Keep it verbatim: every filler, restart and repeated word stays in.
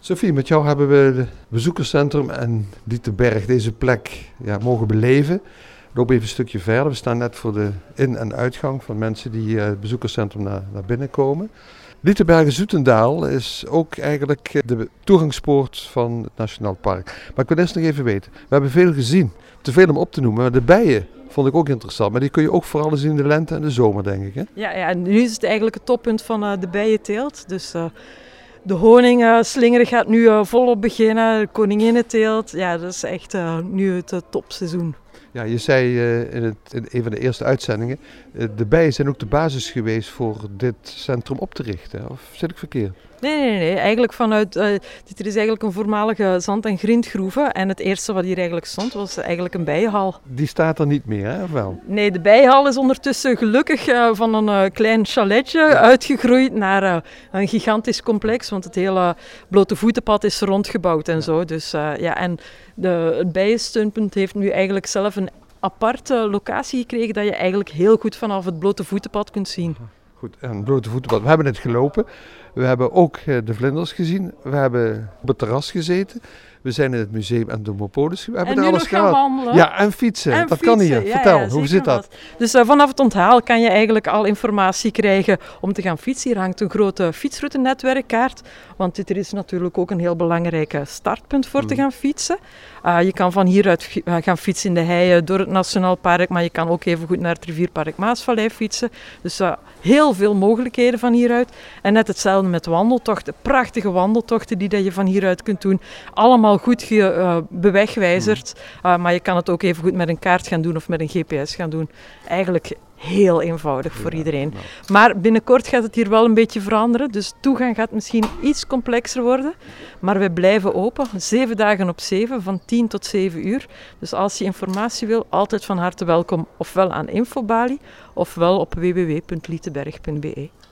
Sophie, met jou hebben we het bezoekerscentrum en Lietenberg, deze plek, ja, mogen beleven. Loop even een stukje verder. We staan net voor de in- en uitgang van mensen die uh, het bezoekerscentrum naar, naar binnen komen. Lietenbergen-Zoetendaal is ook eigenlijk de toegangspoort van het Nationaal Park. Maar ik wil eerst nog even weten, we hebben veel gezien, te veel om op te noemen, maar de bijen vond ik ook interessant. Maar die kun je ook vooral zien in de lente en de zomer, denk ik. Hè? Ja, ja, nu is het eigenlijk het toppunt van uh, de bijenteelt. Dus uh, de honingslinger gaat nu uh, volop beginnen, de koninginnenteelt. Ja, dat is echt uh, nu het uh, topseizoen. Ja, je zei uh, in, het, in een van de eerste uitzendingen, uh, de bijen zijn ook de basis geweest voor dit centrum op te richten. Of zit ik verkeerd? Nee, nee, nee. Eigenlijk vanuit, uh, dit is eigenlijk een voormalige zand- en grindgroeve. En het eerste wat hier eigenlijk stond, was eigenlijk een bijenhal. Die staat er niet meer, hè? Of wel? Nee, de bijenhal is ondertussen gelukkig uh, van een uh, klein chaletje ja. uitgegroeid naar uh, een gigantisch complex. Want het hele blote voetenpad is rondgebouwd en ja. zo. Dus, uh, ja, en de, het bijensteunpunt heeft nu eigenlijk zelf een aparte locatie gekregen dat je eigenlijk heel goed vanaf het blote voetenpad kunt zien. Goed, en blote voetenpad. We hebben het gelopen. We hebben ook de vlinders gezien. We hebben op het terras gezeten. We zijn in het museum Entomopolis. We hebben en er alles gaan gehad. Wandelen. Ja, en fietsen. En dat fietsen. kan hier. Ja, Vertel, ja, hoe zit dat? Wat. Dus uh, vanaf het onthaal kan je eigenlijk al informatie krijgen om te gaan fietsen. Hier hangt een grote fietsroutenetwerkkaart. Want dit is natuurlijk ook een heel belangrijk startpunt voor mm. te gaan fietsen. Uh, je kan van hieruit uh, gaan fietsen in de heien door het Nationaal Park. Maar je kan ook even goed naar het Rivierpark Maasvallei fietsen. Dus uh, heel veel mogelijkheden van hieruit. En net hetzelfde met wandeltochten. Prachtige wandeltochten die dat je van hieruit kunt doen. Allemaal goed ge, uh, bewegwijzerd. Uh, maar je kan het ook even goed met een kaart gaan doen of met een G P S gaan doen. Eigenlijk heel eenvoudig voor ja, iedereen. Nou. Maar binnenkort gaat het hier wel een beetje veranderen. Dus toegang gaat misschien iets complexer worden. Maar wij blijven open. Zeven dagen op zeven, van tien tot zeven uur. Dus als je informatie wil, altijd van harte welkom. Ofwel aan Infobali, ofwel op w w w punt lietenberg punt b e.